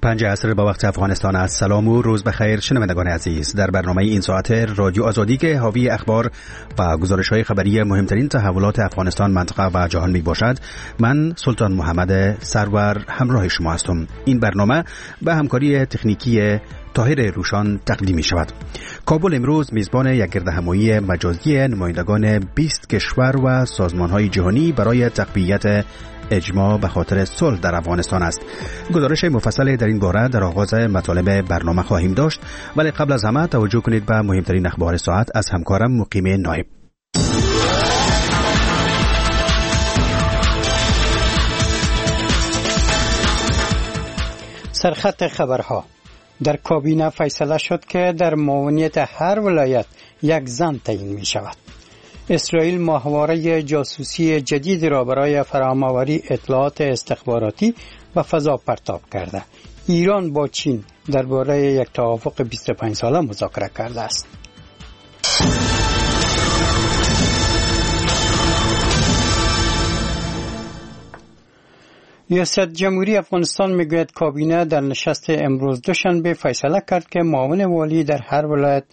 5 عصر با وقت افغانستان است. سلام و روز بخیر شنوندگان عزیز. در برنامه این ساعت رادیو آزادی که حاوی اخبار و گزارش‌های خبری مهمترین تحولات افغانستان، منطقه و جهان می باشد، من سلطان محمد سرور همراه شما هستم. این برنامه به همکاری تکنیکی طاهر روشان تقدیم می شود. کابل امروز میزبان یک گردهمایی مجازی نمایندگان 20 کشور و سازمان‌های جهانی برای تقویت اجماع به خاطر صلح در افغانستان است. گزارش مفصل در این باره در آغاز مطالب برنامه خواهیم داشت، ولی قبل از همه توجه کنید به مهمترین اخبار ساعت از همکارم مقیم نایب. سرخط خبرها. در کابینه فیصله شد که در معاونیت هر ولایت یک زن تعیین می شود. اسرائیل ماهواره جاسوسی جدید را برای فراهم‌آوری اطلاعات استخباراتی به فضا پرتاب کرده. ایران با چین درباره یک توافق 25 ساله مذاکره کرده است. ریاست جمهوری افغانستان میگوید کابینه در نشست امروز دوشنبه فیصله کرد که معاون والی در هر ولایت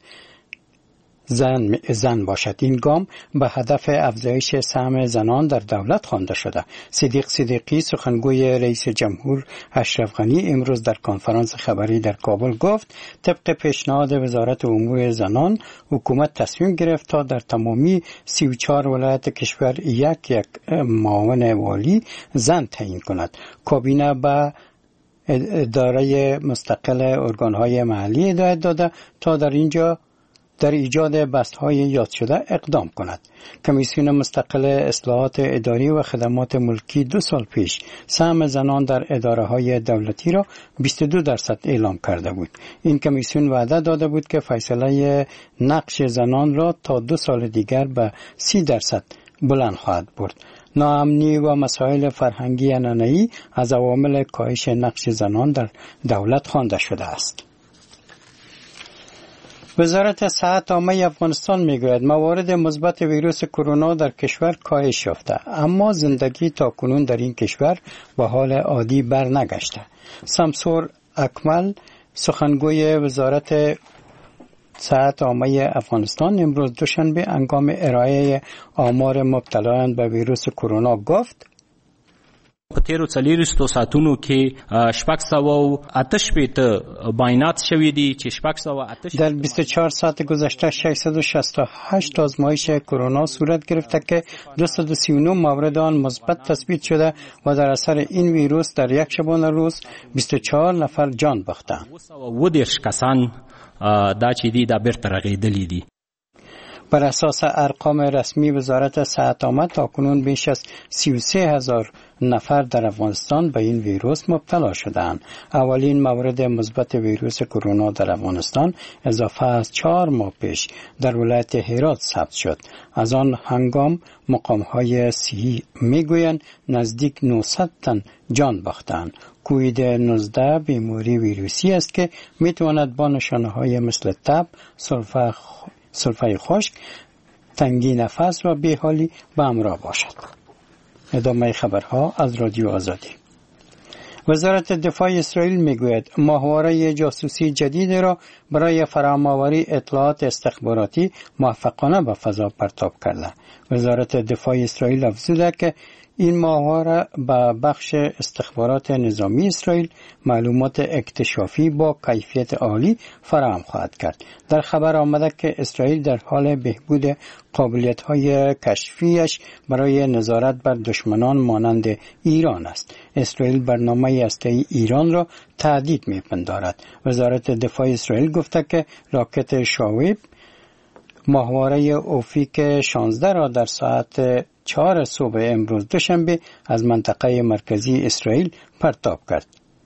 زن باشد. این گام به هدف افزایش سهم زنان در دولت خوانده شده. صدیق صدیقی سخنگوی رئیس جمهور اشرف غنی امروز در کنفرانس خبری در کابل گفت طبق پیشنهاد وزارت امور زنان حکومت تصمیم گرفت تا در تمامی 34 ولایت کشور یک معاون والی زن تعیین کند. کابینه به اداره مستقل ارگان‌های محلی هدایت داده تا در ایجاد بست‌های یاد شده اقدام کند. کمیسیون مستقل اصلاحات اداری و خدمات ملکی 2 سال پیش سهم زنان در اداره‌های دولتی را 22% اعلام کرده بود. این کمیسیون وعده داده بود که فیصله نقش زنان را تا 2 سال دیگر به 30% بلند خواهد برد. ناامنی و مسائل فرهنگی عنعنه‌ای از عوامل کاهش نقش زنان در دولت خوانده شده است. وزارت صحت عامه افغانستان میگوید موارد مثبت ویروس کرونا در کشور کاهش یافته، اما زندگی تاکنون در این کشور به حال عادی برنگشته. سمسور اکمل سخنگوی وزارت صحت عامه افغانستان امروز دوشنبه هنگام ارائه آمار مبتلایان به ویروس کرونا گفت په تیرو 400 ساعتونو کې 608 باینات شوي دي چې 608 در 24 ساعت گذشته 668 آزمایش کرونا صورت گرفته که 239 مورد آن مثبت تثبیت شده و در اثر این ویروس در یک شبانه روز 24 نفر جان باختند. 210 کسان دا چې دي دا بیرته رغېدلي دي. بر اساس ارقام رسمی وزارت صحت عامه تاکنون بیش از 33,000 نفر در افغانستان به این ویروس مبتلا شدند. اولین مورد مثبت ویروس کرونا در افغانستان اضافه از 4 ماه پیش در ولایت هرات ثبت شد. از آن هنگام مقام‌های صحی میگویند نزدیک 900 تن جان باختند. کووید 19 بیماری ویروسی است که میتواند با نشانه‌های مثل تب، سرفه خشک، تنگی نفس و بیحالی به همراه باشد. ادامه خبرها از رادیو آزادی. وزارت دفاع اسرائیل میگوید ماهواره جاسوسی جدید را برای فراهم‌آوری اطلاعات استخباراتی موفقانه به فضا پرتاب کرده. وزارت دفاع اسرائیل افزوده که این ماهواره به بخش استخبارات نظامی اسرائیل معلومات اکتشافی با کیفیت عالی فراهم خواهد کرد. در خبر آمده که اسرائیل در حال بهبود قابلیت‌های کشفیش برای نظارت بر دشمنان مانند ایران است. اسرائیل برنامه هسته‌ای ایران را تهدید می‌پندارد. وزارت دفاع اسرائیل گفته که راکت شاویب ماهواره اوفیک 16 را در ساعت 4 صبح امروز دوشنبه از منطقه مرکزی اسرائیل پرتاب کرد.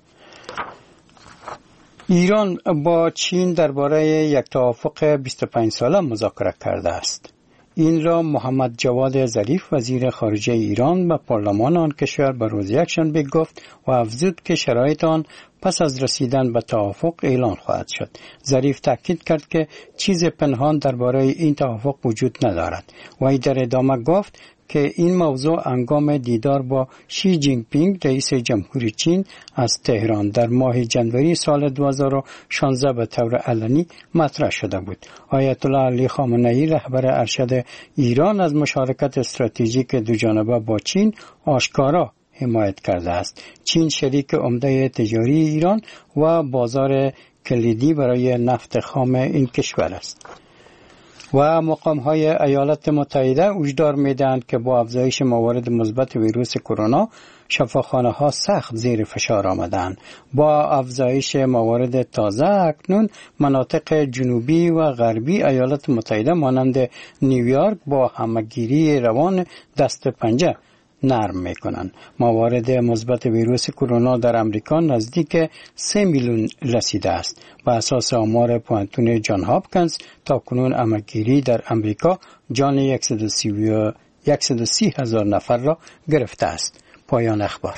ایران با چین درباره یک توافق 25 ساله مذاکره کرده است. این را محمد جواد ظریف وزیر خارجه ایران به پارلمان آن کشور به روز یکشنبه گفت و افزود که شرایط آن پس از رسیدن به توافق اعلان خواهد شد. ظریف تاکید کرد که چیز پنهان درباره این توافق وجود ندارد و در ادامه گفت که این موضوع هنگام دیدار با شی جین پینگ رئیس جمهوری چین از تهران در ماه جنوری سال 2016 به طور علنی مطرح شده بود. آیت الله علی خامنه‌ای رهبر ارشد ایران از مشارکت استراتژیک دوجانبه با چین آشکارا حمایت کرده است. چین شریک عمده تجاری ایران و بازار کلیدی برای نفت خام این کشور است. و مقام‌های ایالات متحده هشدار می‌دهند که با افزایش موارد مثبت ویروس کرونا شفاخانه‌ها سخت زیر فشار آمدند. با افزایش موارد تازه اکنون مناطق جنوبی و غربی ایالات متحده مانند نیویورک با همگیری روان دست پنجه نرم میکنند. موارد مثبت ویروس کرونا در امریکا نزدیک 3 میلیون رسیده است. بر اساس آمار پوانتون جان هاپکینز تاکنون همگیری در امریکا جان 130,000 نفر را گرفته است. پایان اخبار.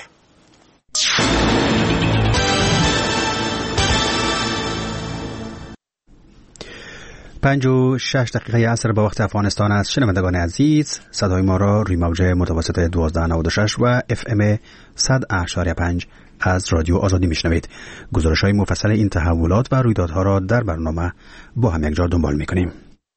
5:06 عصر به وقت افغانستان است. شنوندگان عزیز، صدای ما را روی موج متوسط 1296 و FM 100.5 از رادیو آزادی میشنوید. گزارش‌های مفصل این تحولات و رویدادها را در برنامه با هم یکجا دنبال می‌کنیم.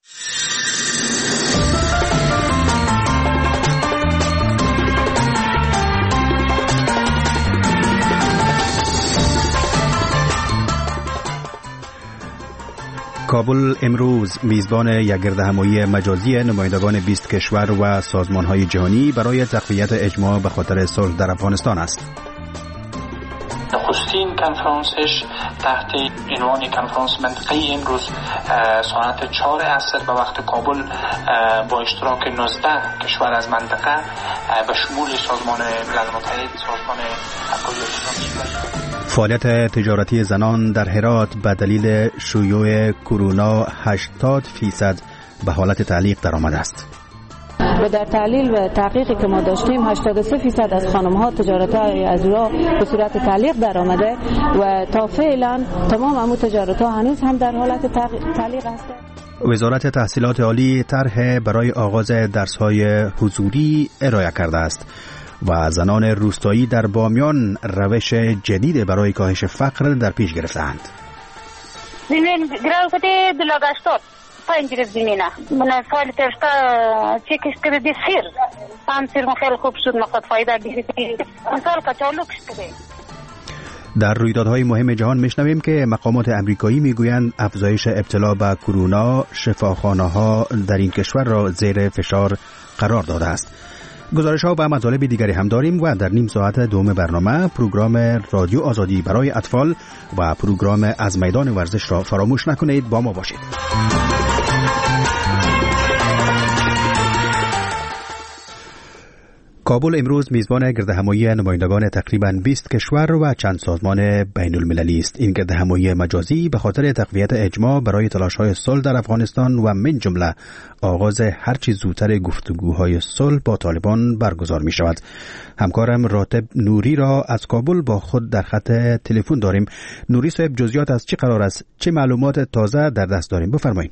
کابل امروز میزبان یک گردهمایی مجازی نمایندگان 20 کشور و سازمان‌های جهانی برای تقویت اجماع به خاطر صلح در افغانستان است. نخستین کنفرانسش تحت عنوان کنفرانس منطقه‌ای امروز ساعت 4 عصر به وقت کابل با اشتراک 19 کشور از منطقه به شمول سازمان ملل متحد، سازمان همکاری اسلامی. فعالیت تجارتی زنان در هرات به دلیل شیوع کرونا 80% به حالت تعلیق درآمده است. و در تحلیل و تحقیقی که ما داشتیم 83% از خانم‌ها تجارت‌های از را به صورت تعلیق درآمده و تا فعلا تمام همون تجارت‌ها هنوز هم در حالت تعلیق هستند. وزارت تحصیلات عالی طرح برای آغاز درس‌های حضوری ارائه کرده است و زنان روستایی در بامیان روش جدید برای کاهش فقر در پیش گرفتند. من سال ترستا چیکش کردی سیر هم سیر خیلی خوب شد مقصد فایده گرفتی سال کچالو کشیده. در رویدادهای مهم جهان میشنویم که مقامات امریکایی میگویند افزایش ابتلا به کرونا شفاخانه‌ها در این کشور را زیر فشار قرار داده است. گزارش‌ها و مطالب دیگری هم داریم و در نیم ساعت دوم برنامه پروگرام رادیو آزادی برای اطفال و پروگرام از میدان ورزش را فراموش نکنید. با ما باشید. کابل امروز میزبان گردهمایی نمایندگان تقریباً 20 کشور و چند سازمان بین المللی است. این گردهمایی مجازی به خاطر تقویت اجماع برای تلاش‌های صلح در افغانستان و من جمله آغاز هرچی زودتر گفتگوهای صلح با طالبان برگزار می شود. همکارم راتب نوری را از کابل با خود در خط تلفن داریم. نوری صاحب، جزئیات از چه قرار است؟ چه معلومات تازه در دست داریم؟ بفرمایید.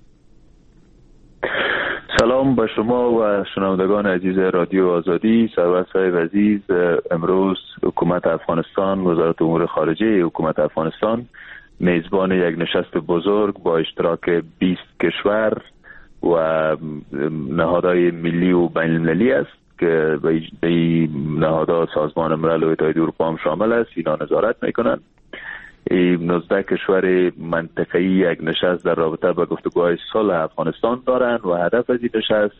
سلام به شما و شنوندگان عزیز رادیو آزادی. سرور صاحب عزیز، امروز حکومت افغانستان، وزارت امور خارجه حکومت افغانستان میزبان یک نشست بزرگ با اشتراک 20 کشور و نهادهای ملی و بین المللی است که به این نهادها سازمان ملل و اتحادیه اروپا هم شامل است. اینا نظارت میکنند. 19 کشور منطقه‌ای یک نشست در رابطه با گفتگوهای صلح افغانستان دارند و هدف از این نشست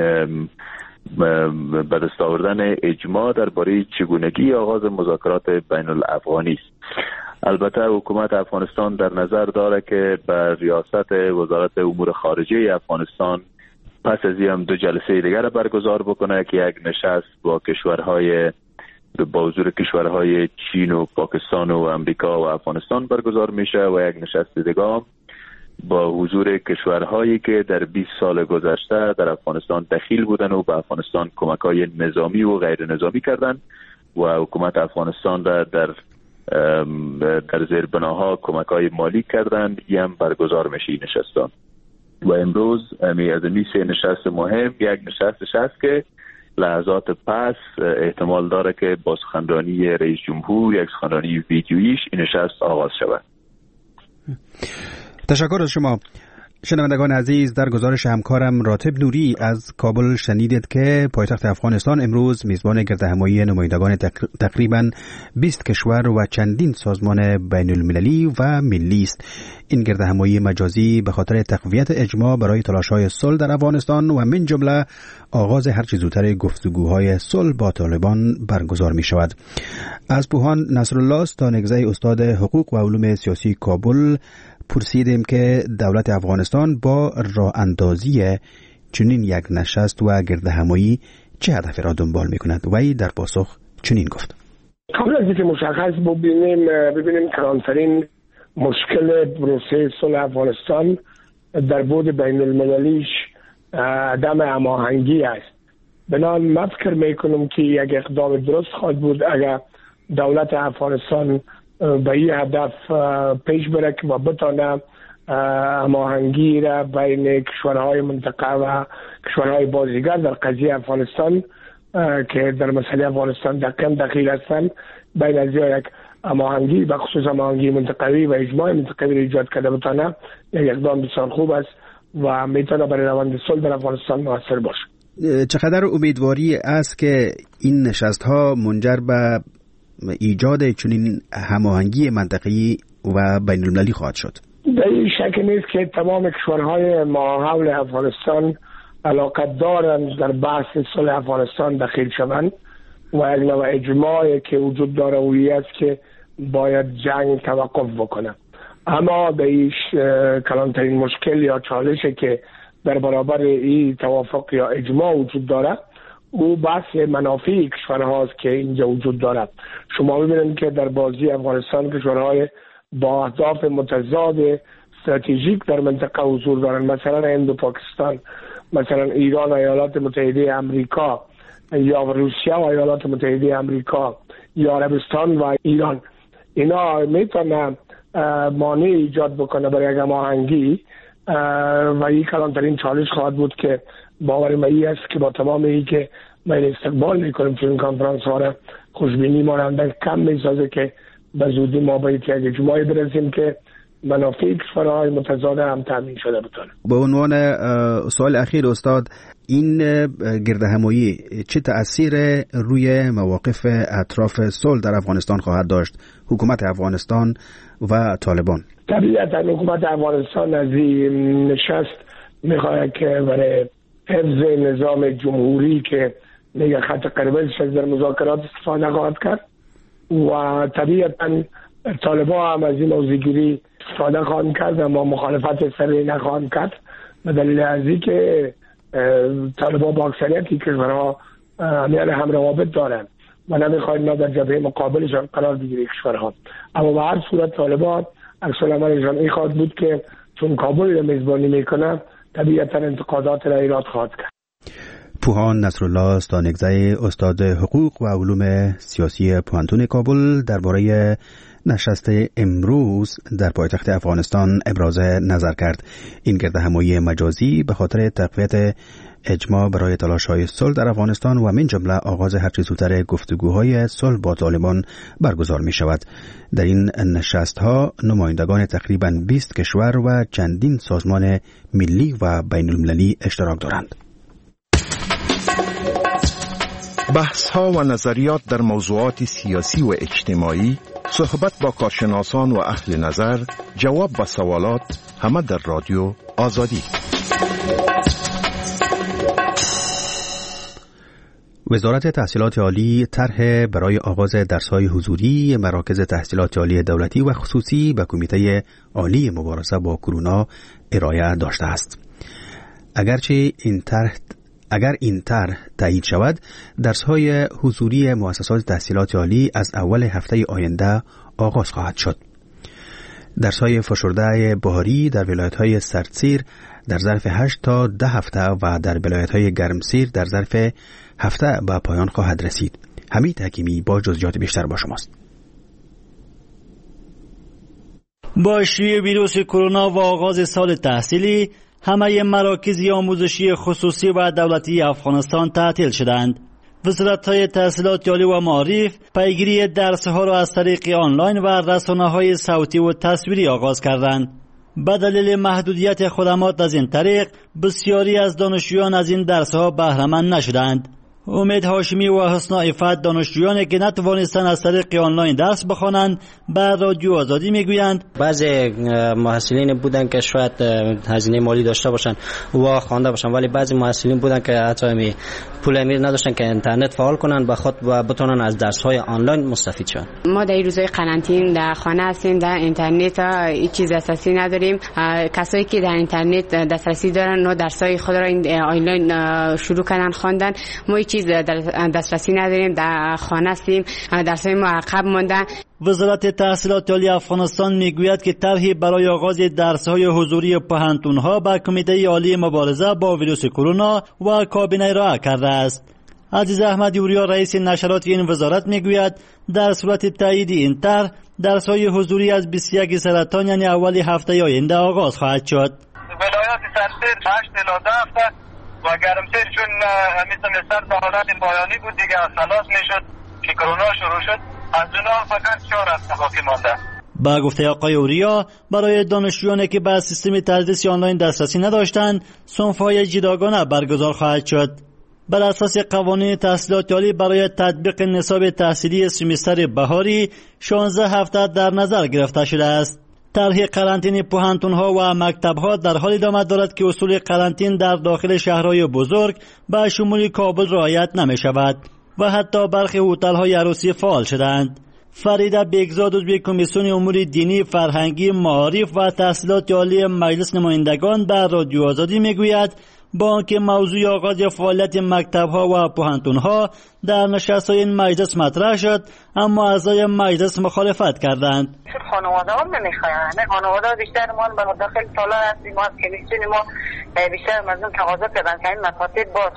به دست آوردن اجماع درباره چگونگی آغاز مذاکرات بین الافغانی است. البته حکومت افغانستان در نظر داره که بر ریاست وزارت امور خارجه افغانستان پس از این هم 2 جلسه دیگر برگزار بکنه که یک نشست با حضور کشورهای چین و پاکستان و امریکا و افغانستان برگزار میشه و یک نشست دیگه با حضور کشورهایی که در 20 سال گذشته در افغانستان دخیل بودن و به افغانستان کمک‌های نظامی و غیر نظامی کردن و حکومت افغانستان را در زیربناها کمک‌های مالی کردن. این هم برگزار میشه این نشستان و امروز از این 3 نشست مهم یک نشستش هست که لحظات پس احتمال داره که با سخنرانی رئیس جمهور یک سخنرانی ویدیویش این نشست آغاز شود. تشکر از شما. شنوندگان عزیز، در گزارش همکارم راتب نوری از کابل شنیدید که پایتخت افغانستان امروز میزبان گردهمایی نمایندگان تقریباً 20 کشور و چندین سازمان بین المللی و ملی است. این گردهمایی مجازی به خاطر تقویت اجماع برای تلاش‌های صلح در افغانستان و من جمله آغاز هر چه زودتر گفتگوهای صلح با طالبان برگزار می شود. از پوهان نصرالله استانگزی، استاد حقوق و علوم سیاسی کابل، پرسیدیم که دولت افغانستان با راه اندازی چنین یک نشست و گردهمایی چه هدفی را دنبال می کند؟ وی در پاسخ چنین گفت: قبل از اینکه مشخص ببینیم کلانترین مشکل پروسه صلح افغانستان در بعد بین المللیش عدم هماهنگی است. بنابراین من فکر میکنم که یک اقدام درست خواهد بود اگر دولت افغانستان به این هدف پیش بره و بتانه هماهنگی را بین کشورهای منطقه و کشورهای بازیگر در قضیه افغانستان که در مسئله افغانستان دخیل هستند، بین از یک هماهنگی و خصوص هماهنگی منطقوی و اجماع منطقوی ایجاد کرده بتانه یک اقدام بسیار خوب است و میتونه برای روند صلح در افغانستان موثر باشه. چقدر امیدواری است که این نشست ها منجر به ایجاد چنین هماهنگی منطقه‌ای و بین المللی خواهد شد؟ در این شک نیست که تمام کشورهای ما حول افغانستان علاقت دارند در بحث صلح افغانستان دخیل شوند و یک نوع اجماعی که وجود داره اویی است که باید جنگ توقف بکنه. اما به این کلانترین مشکل یا چالشی که در برابر این توافق یا اجماع وجود داره او بحث منافع کشورهاست که اینجا وجود دارد. شما ببینید که در بازی افغانستان کشورهای با اهداف متضاد استراتژیک در منطقه حضور دارند، مثلا هند و پاکستان، مثلا ایران و ایالات متحده آمریکا، یا روسیه و ایالات متحده آمریکا، یا عربستان و ایران. اینا میتونه مانع ایجاد بکنه برای یک هماهنگی و این کلانترین چالش خواهد بود که باور من است که با تمام این که ما استقبال میکنیم تو این کنفرانس ها را خوشبینی ماننده کم میسازه که به زودی ما باید یک اجماعی برسیم که منافع کشورهای متضاد هم تامین شده بتونه. به عنوان سوال اخیر استاد، این گردهمایی چه تأثیر روی مواقف اطراف صلح در افغانستان خواهد داشت؟ حکومت افغانستان و طالبان. طبیعتا حکومت افغانستان از این نشست میخواهد که برای حفظ نظام جمهوری که میگه خط قرمزش در مذاکرات استفاده خواهد کرد و طبیعتا طالبان هم از این موضوعگیری استفاده خواهند کرد و ما مخالفت سریع نخواهند کرد به دلیل از اینکه طالبان با اکثریتی کشورها هم روابط دارند و نمیخواهند ما در جبهه مقابلشان قرار بگیریم کشورها. اما به هر صورت طالبان اکثر عملشان این خواهد بود که چون کابل را میزبانی میکنه طبیعتا انتقادات را ایراد خواهد کرد. پوهان نصرالله استانگزی، استاد حقوق و علوم سیاسی پوهنتون کابل، درباره نشست امروز در پایتخت افغانستان ابراز نظر کرد. این گردهمایی مجازی به خاطر تقویت اجماع برای تلاش‌های صلح در افغانستان و من جمله آغاز هر چه زودتر گفتگوهای صلح با طالبان برگزار می شود. در این نشست‌ها نمایندگان تقریباً 20 کشور و چندین سازمان ملی و بین المللی اشتراک دارند. بحث‌ها و نظریات در موضوعات سیاسی و اجتماعی، صحبت با کارشناسان و اهل نظر، جواب به سوالات، همه در رادیو آزادی. وزارت تحصیلات عالی طرح برای آغاز درس‌های حضوری مراکز تحصیلات عالی دولتی و خصوصی به کمیته عالی مبارزه با کرونا ارائه داشته است. اگر این طرح تایید شود، درس‌های حضوری مؤسسات تحصیلات عالی از اول هفته آینده آغاز خواهد شد. درس‌های فشرده بهاری در ولایت‌های سردسیر در ظرف 8 تا 10 هفته و در ولایت‌های گرمسیر در ظرف هفته به پایان خواهد رسید. حمید حکیمی با جزئیات بیشتر با شماست. با شیوع ویروس کرونا و آغاز سال تحصیلی، همه مراکز آموزشی خصوصی و دولتی افغانستان تعطیل شدند. وزارت‌های تحصیلات عالی و معارف پیگیری درس‌ها را از طریق آنلاین و رسانه‌های صوتی و تصویری آغاز کردند. به دلیل محدودیت خدمات از این طریق بسیاری از دانشجویان از این درس‌ها بهره‌مند نشدند. امید هاشمی و حسنا عفت دانشجویانی که نتوانستند از طریق آنلاین درس بخوانند به رادیو آزادی میگویند بعضی محصلین بودن که شاید هزینه مالی داشته باشن و خوانده باشن، ولی بعضی محصلین بودن که حتی پول امیر نداشتن که اینترنت فعال کنن به خود و بتونن از درس‌های آنلاین مستفید شون. ما در روزهای قرنطینه در خانه هستیم، در اینترنت هیچ چیز دسترسی نداریم. کسایی که در اینترنت دسترسی دارن و درس‌های خود را آنلاین شروع کردن خواندن. ما هیچ چیز دسترسی نداریم، در خانه هستیم، درس‌های ما عقب مونده. وزارت تحصیلات عالی افغانستان میگوید که طرحی برای آغاز درس‌های حضوری پوهنتون‌ها به کمیته عالی مبارزه با ویروس کرونا و کابینه ارائه کرده است. عزیز احمدی اوریا رئیس نشرات این وزارت میگوید در صورت تایید این طرح درس‌های حضوری از 21 سرطان یعنی اول هفته آینده آغاز خواهد شد. ولایت سرسید 8 الی 10 هفته و گرمسیر چون همین سر به حالت پایانی بود دیگه خلاص میشد که کرونا شروع شد. از اونها فقط 4 هفته باقی مانده. با گفته آقای اوریا برای دانشجویانی که به سیستم تدریس آنلاین دسترسی نداشتند صنف‌های جداگانه برگزار خواهد شد. بر اساس قوانین تحصیلات عالی برای تطبیق نصاب تحصیلی سمستر بهاری 16 هفته در نظر گرفته شده است. طرح قرنطینه پوهنتون‌ها و مکتب‌ها در حال ادامه دارد که اصول قرنطینه در داخل شهرهای بزرگ به شمول کابل رعایت نمی‌شود و حتی برخی هتل‌های عروسی فعال شدند. فریده بیگزاد عضو کمیسیون امور دینی، فرهنگی، معارف و تحصیلات عالی مجلس نمایندگان به رادیو آزادی میگوید با آنکه موضوع آغاز فعالیت مکتب‌ها و پوهنتون‌ها در نشست‌های این مجلس مطرح شد، اما اعضای مجلس مخالفت کردند. خانواده‌ها نمی‌خواهند، خانواده‌ها بیشتر ما به داخل سالار هستیم، ما کمیسیون ما بیشتر مردم تقاضا کردن که این مکاتب باز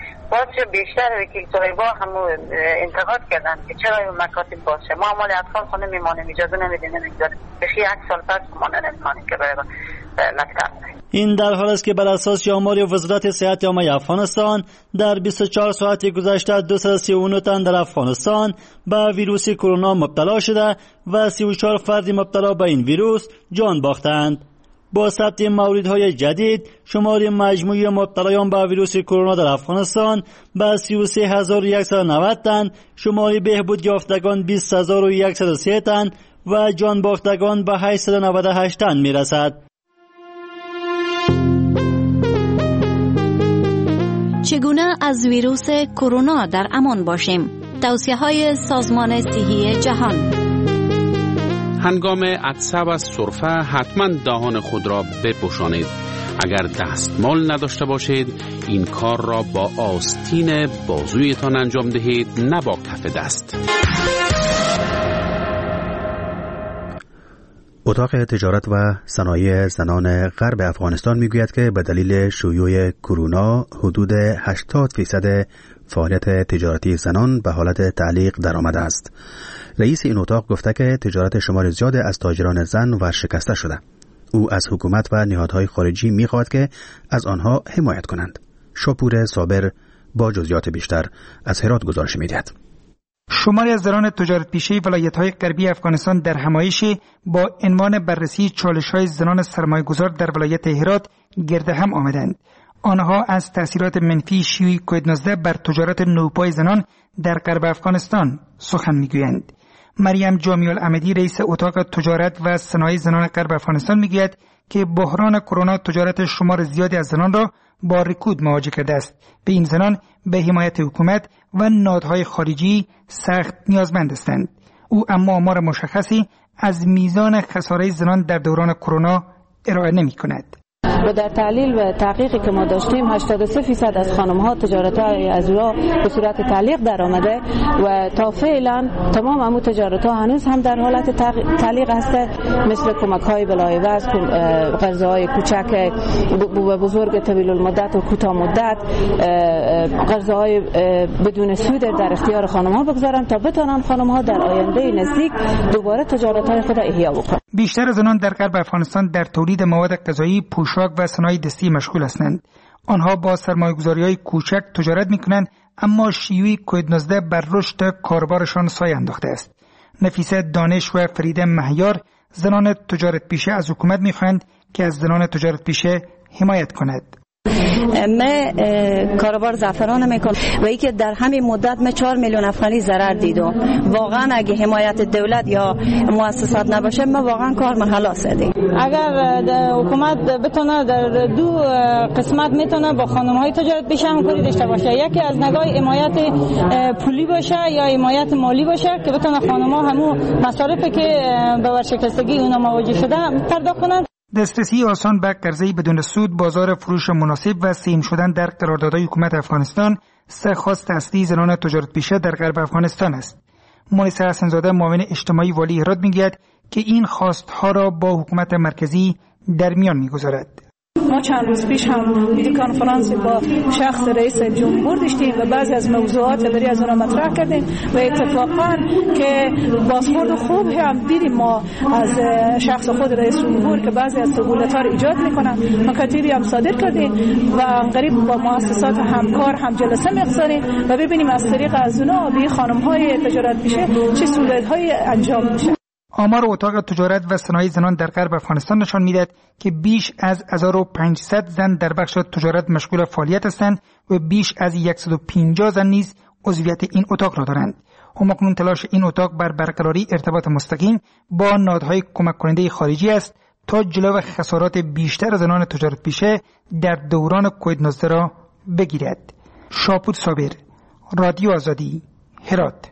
شه بیشتر وکیل صاحبا هم انتقاد کردن که چرا این مکاتب باز شه. ما مال اطفال خونه میمانیم، اجازه نمیدیم، نمیگذاریم بخی 1 سال پس ما نمیمانیم که برای مکتب. این در حال است که بر اساس آمار وزارت صحت عامه افغانستان در 24 ساعت گذشته 239 تن در افغانستان به ویروس کرونا مبتلا شده و 34 فرد مبتلا به این ویروس جان باختند. با ثبت موردهای جدید شمار مجموعی مبتلایان به ویروس کرونا در افغانستان به 33190 تن، شمار بهبود یافتگان 20103 تن و جان باختگان به 898 تن میرسد. چگونه از ویروس کرونا در امان باشیم؟ توصیه‌های سازمان صحی جهان. هنگام عطسه و سرفه حتما دهان خود را بپوشانید. اگر دستمال نداشته باشید این کار را با آستین بازویتان انجام دهید، نه با کف دست. اتاق تجارت و صنایع زنان غرب افغانستان میگوید که به دلیل شیوع کرونا حدود 80% فعالیت تجارتی زنان به حالت تعلیق درآمده است. رئیس این اتاق گفته که تجارت شمار زیاد از تاجران زن ورشکسته شده. او از حکومت و نهادهای خارجی میخواهد که از آنها حمایت کنند. شاپور صابر با جزئیات بیشتر از هرات گزارش می‌دهد. شماری از زنان تجارت پیشه ولایت‌های غربی افغانستان در همایشی با عنوان بررسی چالش‌های زنان سرمایه‌گذار در ولایت هرات گرد هم آمدند. آنها از تأثیرات منفی شیوع کووید-19 بر تجارت نوپای زنان در غرب افغانستان سخن می‌گویند. مریم جامی الاحمدی رئیس اتاق تجارت و صنایع زنان غرب افغانستان میگوید که بحران کرونا تجارت شمار زیادی از زنان را با رکود مواجه کرده است. به این زنان به حمایت حکومت و نهادهای خارجی سخت نیازمند هستند. او اما آمار مشخصی از میزان خساره زنان در دوران کرونا ارائه نمی‌کند. و در تحلیل و تحقیقی که ما داشتیم 83% از خانم‌ها تجارت‌های از را به صورت تعلیق در آمده و تا فعلا تمام همون تجارت‌ها هنوز هم در حالت تعلیق هسته، مثل کمک‌های بلایوز، قرض‌های کوچک و بزرگ طویل المدت و کوتاه مدت، قرض‌های بدون سود در اختیار خانم‌ها بگذارن تا بتوانند خانم‌ها در آینده نزدیک دوباره تجارت‌های خود احیا بکنند. بیشتر زنان در غرب افغانستان در تولید مواد غذایی، پوشاک و صنایع دستی مشغول هستند. آنها با سرمایه‌گذاری‌های کوچک تجارت می‌کنند، اما شیوع کووید-19 بر رشد کاروبارشان سایه انداخته است. نفیسه دانش و فریده مهیار زنان تجارت پیشه از حکومت می‌خواهند که از زنان تجارت پیشه حمایت کند. من کاروبار زعفران میکنم و ای که در همین مدت من 4 میلیون افغانی ضرر دیدم. واقعا اگه حمایت دولت یا مؤسسات نباشه ما واقعا کار من خلاص دی. اگر حکومت بتونه در دو قسمت میتونه با خانم‌های تجارت پیشه همکاری داشته باشه، یکی از نگاه حمایت پولی باشه یا حمایت مالی باشه که بتونه خانم‌ها همون مصارفی که به ورشکستگی اونا مواجه شده پرداخت کنند. دسترسی آسان به قرضه بدون سود، بازار فروش مناسب و سیم شدن در قراردادهای حکومت افغانستان سه خواست اصلی زنان تجارت پیشه در غرب افغانستان است. مونیسه حسن‌زاده معاون اجتماعی والی هرات میگوید که این خواستها را با حکومت مرکزی در میان میگذارد. ما چند روز پیش هم ویدیو کنفرانس با شخص رئیس جمهور داشتیم و بعضی از موضوعات بری از اونها مطرح کردیم و اتفاقا که بازخورد خوب هم دیدیم ما از شخص خود رئیس جمهور که بعضی از سهولت‌ها را ایجاد میکنن. مکاتیبی هم صادر کردیم و قریب با مؤسسات همکار هم جلسه می‌گذاریم و ببینیم از طریق از اونها به خانم‌های تجارت پیشه چه سهولت‌هایی انجام میشه. آمار اتاق تجارت و صنایع زنان در غرب افغانستان نشان می‌دهد که بیش از 1500 زن در بخش تجارت مشغول فعالیت هستند و بیش از 150 زن نیز عضویت این اتاق را دارند. همکنون تلاش این اتاق بر برقراری ارتباط مستقیم با نهادهای کمک کننده خارجی است تا جلو خسارات بیشتر زنان تجارت پیشه در دوران کووید-19 را بگیرد. شاپور صابر، رادیو آزادی، هرات.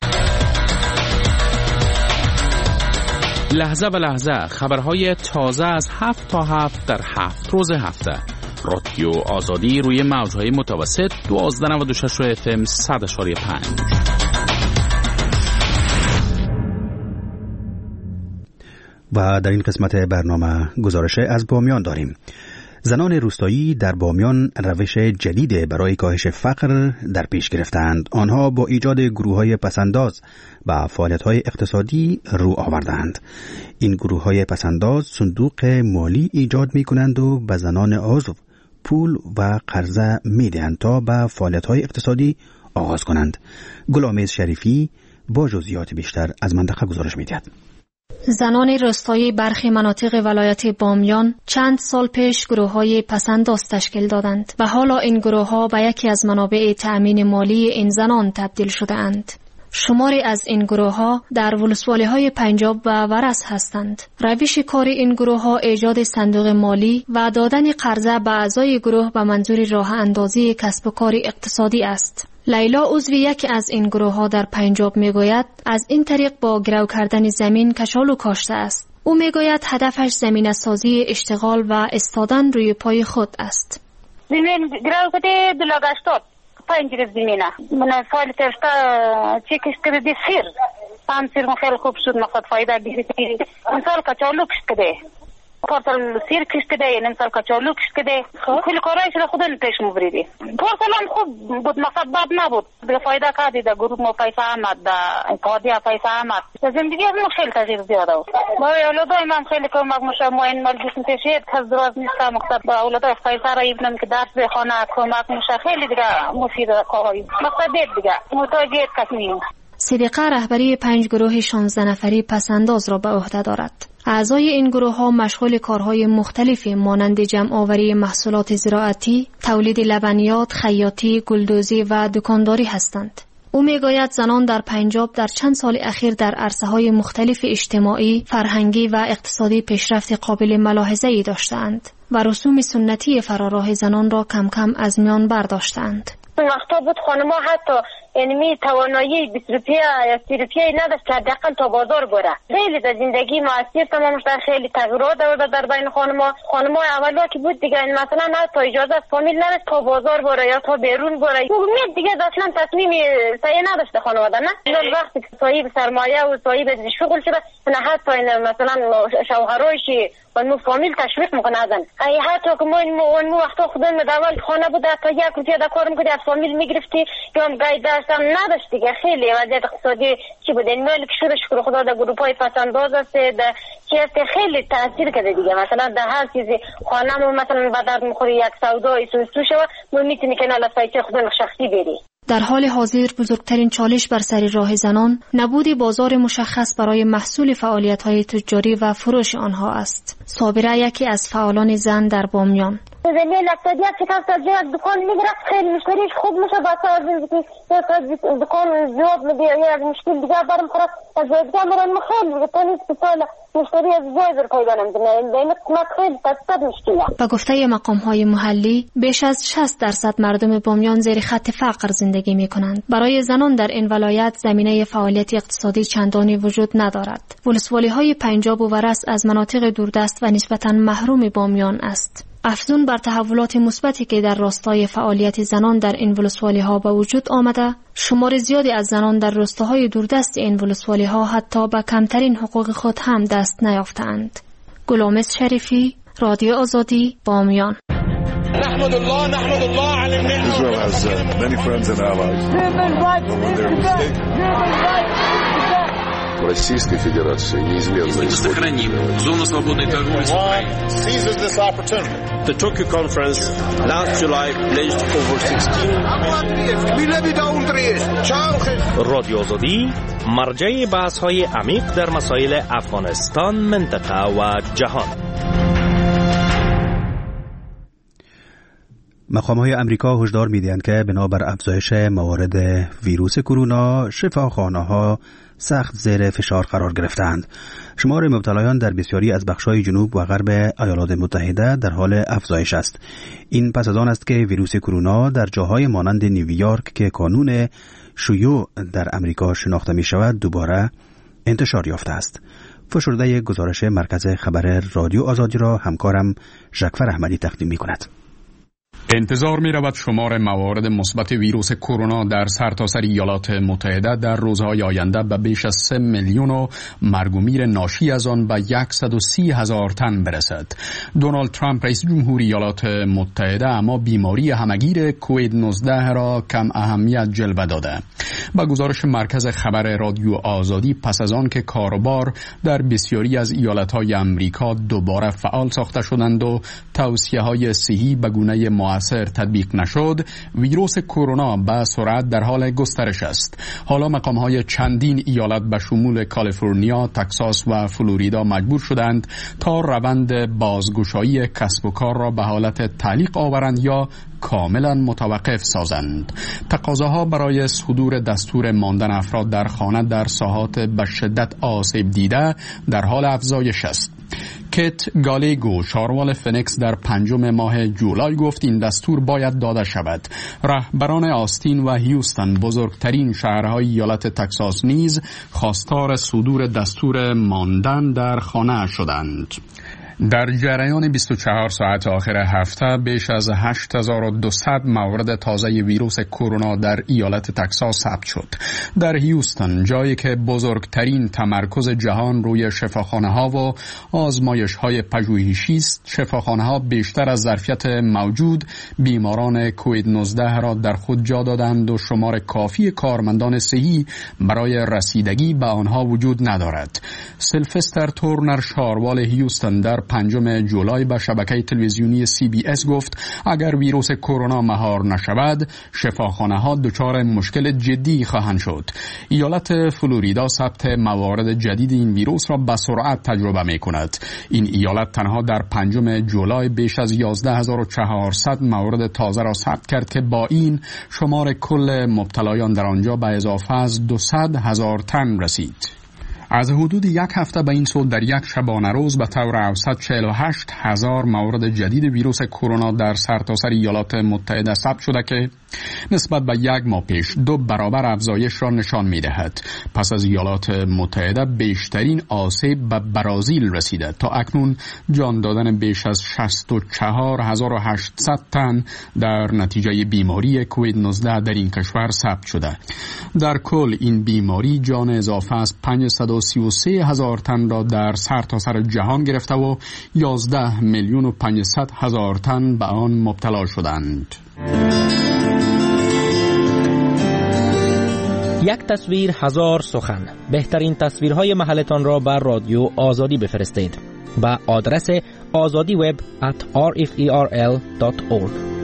لحظه به لحظه خبرهای تازه از 7 تا 7 در 7 روز هفته. رادیو آزادی روی موجهای متوسط 1296 FM 100.5. و در این قسمت برنامه گزارش از بامیان داریم. زنان روستایی در بامیان روش جدید برای کاهش فقر در پیش گرفتند. آنها با ایجاد گروه‌های پسنداز و فعالیت‌های اقتصادی رو آوردند. این گروه‌های پسنداز صندوق مالی ایجاد می‌کنند و به زنان عضو پول و قرضه می‌دهند تا به فعالیت‌های اقتصادی آغاز کنند. گلامیز شریفی با جزئیات بیشتر از منطقه گزارش می‌دهد. زنان روستایی برخی مناطق ولایت بامیان چند سال پیش گروه‌های پسنداز تشکیل دادند و حالا این گروه‌ها به یکی از منابع تأمین مالی این زنان تبدیل شده‌اند. شماری از این گروه‌ها در ولسوالی‌های پنجاب و ورس هستند. روش کار این گروه‌ها ایجاد صندوق مالی و دادن قرضه به اعضای گروه به منظور راه اندازی کسب و کار اقتصادی است. لیلا عضو یکی از این گروه‌ها در پنجاب میگوید از این طریق با گرو کردن زمین کشالو کاشته است. او میگوید هدفش زمینه سازی اشتغال و استادن روی پای خود است. زمین گرو کده دلاگشتاد 5 زمینه من سال ترستا چیکش کردی سیر هم سیر خیلی خوب شد مقصد فایده بیشتری مثال کچالو کشته پارسال سیر کشته یعنی مثال کچالو کشته کل کارایش را خودن پیش مبریدی پارسال هم خوب بود مقصد بد نبود به فایده کردی در گروه ما پیسه آمد در قاضی پیسه آمد زندگی از ما خیلی تغییر زیاده بود با اولادای من خیلی کمک میشه ما این مجلس تشهید کس دراز نیست مقصد با اولادای پیسه را ایبنم که درس بخونه کمک میشه خیلی دیگه مفید کاری مقصد دیگه محتاجیت کس نیست. صدیقه رهبری 5 گروه 16 نفری پسنداز را به عهده دارد. اعضای این گروه ها مشغول کارهای مختلفی مانند جمع آوری محصولات زراعتی، تولید لبنیات، خیاطی، گلدوزی و دکانداری هستند. او میگوید زنان در پنجاب در چند سال اخیر در عرصه‌های مختلف اجتماعی، فرهنگی و اقتصادی پیشرفت قابل ملاحظه‌ای داشتند و رسوم سنتی فراراه زنان را کم کم از میان برداشتند. وقتا بود خانم‌ها حتی یعنی توانایی 20 روپیه یا 30 روپیه نداشت که حداقل تا بازار بره. خیلی در زندگی معاصر تمام شده، خیلی تغییرات آورده در بین خانم‌ها اولا که بود دیگه مثلا نه تا اجازه از فامیل نداشت تا بازار بره یا تا بیرون بره. امید دیگه اصلا تصمیم صحیح نداشت خانواده نه. این وقتی صاحب سرمایه و صاحب شغل شده نه حتی مثلا شوهرش و نو فامیل تشویق میکنه ازن. ای حتی که ما وقتا خودمون داول خانه بود تا 1 روپیه دا کار میکردی از فامیل میگرفتی یا هم گای دست هم نداشت دیگه. خیلی وضعیت اقتصادی چی بود این مال که شکر خدا در گروپای پسنداز است در چی است خیلی تاثیر کرده دیگه. مثلا در هر چیزی خانه‌مون مثلا به درد میخوره یک سودا ایسوسو شوه ما میتونی که نال سایت خودت شخصی بری. در حال حاضر بزرگترین چالش بر سر راه زنان نبود بازار مشخص برای محصول فعالیت‌های تجاری و فروش آنها است. صابره یکی از فعالان زن در بامیان. زمین اقتصادیت که کس از جهت دکان میگرفت خیلی مشتریش خوب میشه بسا از دکان جواب میده یا از مشکل دیگه برم خورد از دیگه مران خیلی تانیست بسال مشتری از جای بر پیدا نمیدونه این کمک خیلی تستد مشکله. و گفته مقام‌های محلی بیش از 60% مردم بامیان زیر خط فقر زندگی میکنند. برای زنان در این ولایت زمینه فعالیت اقتصادی چندانی وجود ندارد. ولسوالی‌های پنجاب و ورس از مناطق دوردست و نسبتاً محروم بامیان است. افزون بر تحولات مثبتی که در راستای فعالیت زنان در این ولسوالی‌ها به وجود آمده، شمار زیادی از زنان در روستاهای دوردست این ولسوالی‌ها حتی به کمترین حقوق خود هم دست نیافتند. گلامس شریفی، رادیو آزادی، بامیان. نحمد الله علی النعمة. Israel has many friends and allies. Российской Федерации неизменно сохраним зону свободной торговли с Украиной. Seizes this opportunity. The Tokyo conference last July pledged over 16 رادیو آزادی مرجع بحث‌های عمیق در مسائل افغانستان، منطقه و جهان. مقام‌های آمریکا هشدار می‌دهند که بنابر افزایش موارد ویروس کرونا شفاخانه‌ها سخت زیر فشار قرار گرفتند. شمار مبتلایان در بسیاری از بخش‌های جنوب و غرب ایالات متحده در حال افزایش است. این پس از آن است که ویروس کرونا در جاهای مانند نیویورک که کانون شیوع در آمریکا شناخته می‌شود دوباره انتشار یافته است. فشرده گزارش مرکز خبر رادیو آزادی را همکارم ژکفر احمدی تقدیم می‌کند. انتظار می رود شمار موارد مثبت ویروس کرونا در سرتاسر ایالات متحده در روزهای آینده به بیش از 3 میلیون و مرگ و میر ناشی از آن به 130,000 تن برسد. دونالد ترامپ رئیس جمهوری ایالات متحده اما بیماری همگیر کووید 19 را کم اهمیت جلوه داده. با گزارش مرکز خبر رادیو آزادی پس از آن که کاروبار در بسیاری از ایالت‌های آمریکا دوباره فعال ساخته شدند و توصیه‌های صحی به گونه مؤثر تطبیق نشد، ویروس کرونا به سرعت در حال گسترش است. حالا مقام‌های چندین ایالت به شمول کالیفرنیا، تگزاس و فلوریدا مجبور شدند تا روند بازگشایی کسب و کار را به حالت تعلیق آورند یا کاملا متوقف سازند. تقاضاها برای صدور دستور ماندن افراد در خانه در ساحات به شدت آسیب دیده در حال افزایش است. کیت گالیگو، شاروال فنیکس، در 5 ماه جولای گفت این دستور باید داده شود. رهبران آستین و هیوستن، بزرگترین شهرهای ایالت تگزاس، نیز خواستار صدور دستور ماندن در خانه شدند. در جریان 24 ساعت آخر هفته بیش از 8200 مورد تازه ویروس کرونا در ایالت تگزاس ثبت شد. در هیوستن، جایی که بزرگترین تمرکز جهان روی شفاخانه‌ها و آزمایش‌های پژوهشی است، شفاخانه‌ها بیشتر از ظرفیت موجود بیماران کووید 19 را در خود جا دادند و شمار کافی کارمندان صحی برای رسیدگی به آنها وجود ندارد. سیلفستر تورنر، شاروال هیوستن، در 5 جولای به شبکه تلویزیونی CBS گفت اگر ویروس کرونا مهار نشود شفاخانه‌ها دچار مشکل جدی خواهند شد. ایالت فلوریدا ثبت موارد جدید این ویروس را به سرعت تجربه می‌کند. این ایالت تنها در 5 جولای بیش از 11400 مورد تازه را ثبت کرد که با این شمار کل مبتلایان در آنجا به اضافه از 200,000 تن رسید. از حدود یک هفته به این سو در یک شبانه روز به طور اوسط 48,000 مورد جدید ویروس کرونا در سرتاسر ایالات متحده ثبت شده که نسبت به یک ماه پیش 2 برابر افزایش را نشان می‌دهد. پس از ایالات متحده بیشترین آسیب به برزیل رسیده. تا اکنون جان دادن بیش از 64800 تن در نتیجه بیماری کووید 19 در این کشور ثبت شده. در کل این بیماری جان اضافه از 533,000 تن را در سرتاسر جهان گرفته و 11,500,000 تن به آن مبتلا شدند. یک تصویر هزار سخن. بهترین تصویرهای محلتان را بر رادیو آزادی بفرستید. با آدرس azadiweb@rferl.org.